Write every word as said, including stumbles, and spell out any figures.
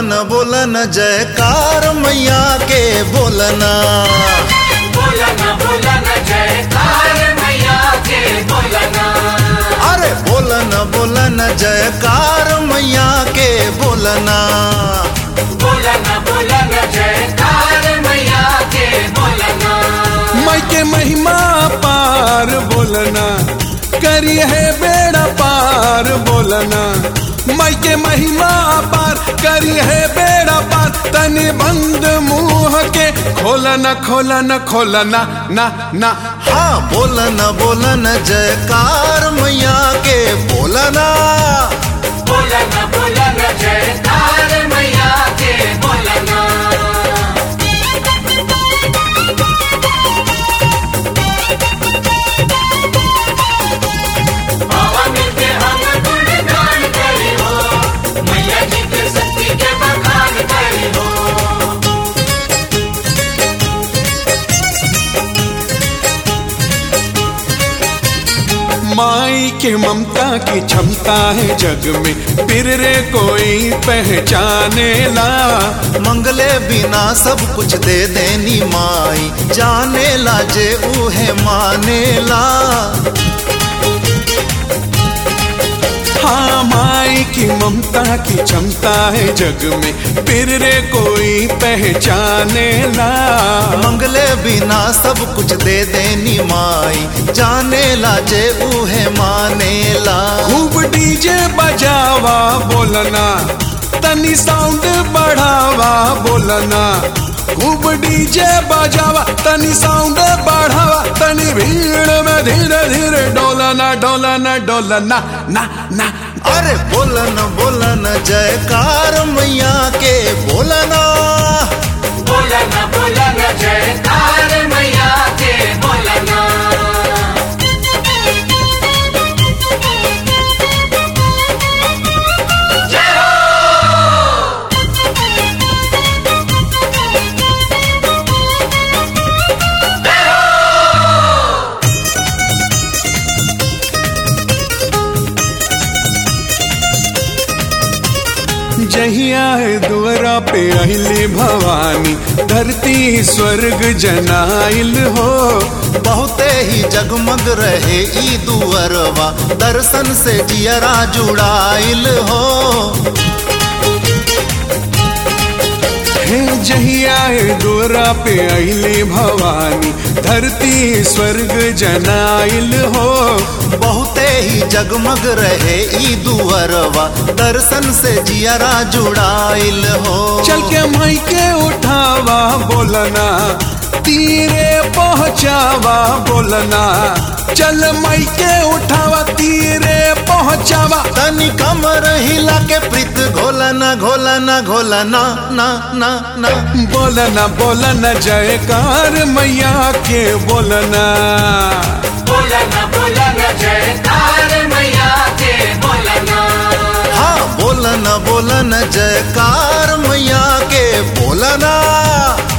बोलन बोलन जयकार मैया के बोलना, बोलन बोलन जयकार मैया के बोलना। अरे बोलन बोलन जयकार मैया के बोलना, बोलन बोलन जयकार मैया के बोलना। माई के महिमा पार बोलना, करी है बेड़ा पार बोलना। माई के महिमा पार करी है बेड़ा पार, तनि बंद मुंह के खोलना खोलना खोलना ना ना। हाँ बोलन बोलन जयकार मैया के बोलना, बोलन बोलन जयकार मैया के बोलना। बाबा मिलके हम गुणगान करी हो, मैया जी के शक्ति के बखान करी हो। माई के ममता की क्षमता है जग में, फिर रे कोई पहचाने ला। मंगले बिना सब कुछ दे देनी माई, जाने ला जे उहे माने ला। हाँ माई की ममता की क्षमता है जग में, फिर रे कोई पहचाने ला। मंगले बिना सब कुछ दे देनी माई, जाने ला जे उहे माने ला। खूब डीजे बजावा बोलना, तनी साउंड बढ़ावा बोलना। खूब डीजे बजावा तनी साउंड बढ़ावा, तनी भीड़ में धीरे धीरे डोलना डोलना डोलना ना ना। अरे बोलन बोलन जयकार मैया के बोलना, बोलन बोलन जयकार मैया के बोलना। जहिया है दुआरा पे अहिली भवानी, धरती स्वर्ग जनाइल हो। बहुते ही जगमग रहे ई दुअरवा, दर्शन से जियरा जुड़ाइल हो। हे जहिया है दुआरा पे अहिली भवानी, धरती स्वर्ग जनाइल हो। बहुते ही जगमग रहे ई दुअरवा, दर्शन से जियरा जुड़ाइल हो। चल के माई के उठावा बोलना, तीरे पहुँचावा बोलना। चल माई के उठावा तीरे पहुँचावा, तनी कमर हिला के प्रीत घोलना घोलना घोलना ना ना ना। बोलना बोलना जयकार मैया के बोलना, बोलन बोलन जयकार मैया के बोलना। हाँ बोलन बोलन जयकार मैया के बोलना।